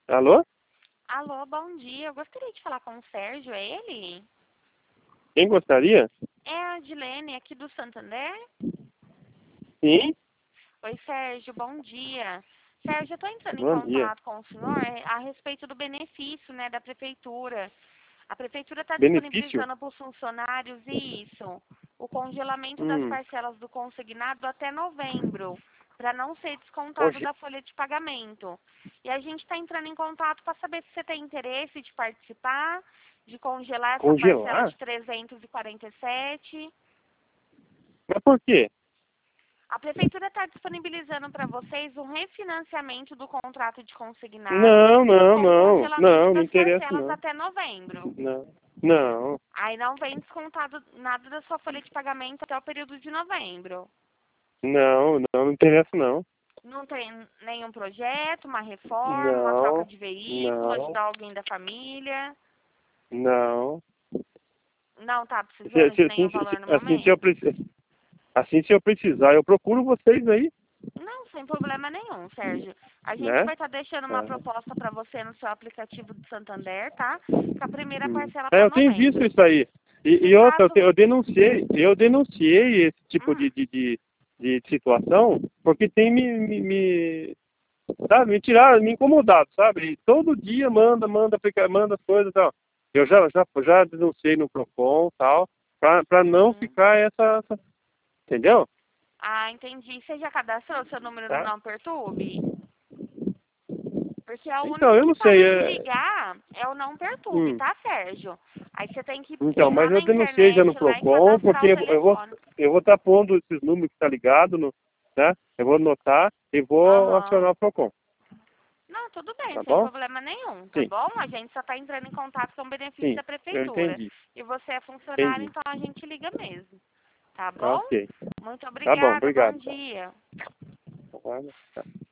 Alô? Alô, bom dia. Eu gostaria de falar com o Sérgio, é ele? Quem gostaria? É a Dilene, aqui do Santander. Sim, Oi, Sérgio, bom dia. Sérgio, eu estou entrando em bom dia. contato com o senhor a respeito do benefício, né, da prefeitura. A prefeitura está Benefício? disponibilizando para os funcionários isso, o congelamento das Hum, parcelas do consignado até novembro, para não ser descontado conge da folha de pagamento. E a gente está entrando em contato para saber se você tem interesse de participar, de congelar essa parcela congelar? de 347. Mas por quê? A prefeitura está disponibilizando para vocês um refinanciamento do contrato de consignado Não, não, com o não, congelamento não, não das interessa parcelas não. até novembro. Não, não, Aí não vem descontado nada da sua folha de pagamento até o período de novembro. não interessa não. Não tem nenhum projeto, uma reforma, uma troca Não, de veículo, não, ajudar alguém da família. não. Não está precisando de nenhum valor no Assim, se eu, momento? assim, se eu precisar, eu procuro vocês aí, Não, sem problema nenhum, Sérgio. A gente né? vai estar deixando uma Ah, proposta para você no seu aplicativo do Santander, tá? Com a primeira parcela É, para eu tenho visto novembro. isso aí. Se E outra, caso. eu denunciei esse tipo Hum, de situação porque tem sabe, me tiraram, me incomodado, sabe? E todo dia manda as coisas e tal. Eu já denunciei no Procon e tal, pra não uhum. ficar entendeu? Ah, entendi. Você já cadastrou seu número no Tá? Não Perturbe? Porque é o Então, único eu que não sei, pode te ligar é o Não Perturbe, hum, tá, Sérgio? Aí você tem que então, ir lá mas na eu denunciei já no internet lá e Procon, cadastrar porque o telefone. eu vou estar pondo esses números que tá ligado, no, né? Eu vou anotar e vou Aham. acionar o Procon, Não, tudo bem, tá sem bom? problema nenhum, tá Sim, bom? A gente só tá entrando em contato com o benefício sim, da eu prefeitura. entendi, E você é funcionário, entendi. então a gente liga mesmo, tá bom? Ok, Muito tá bom, obrigada, bom obrigado. dia. Tá.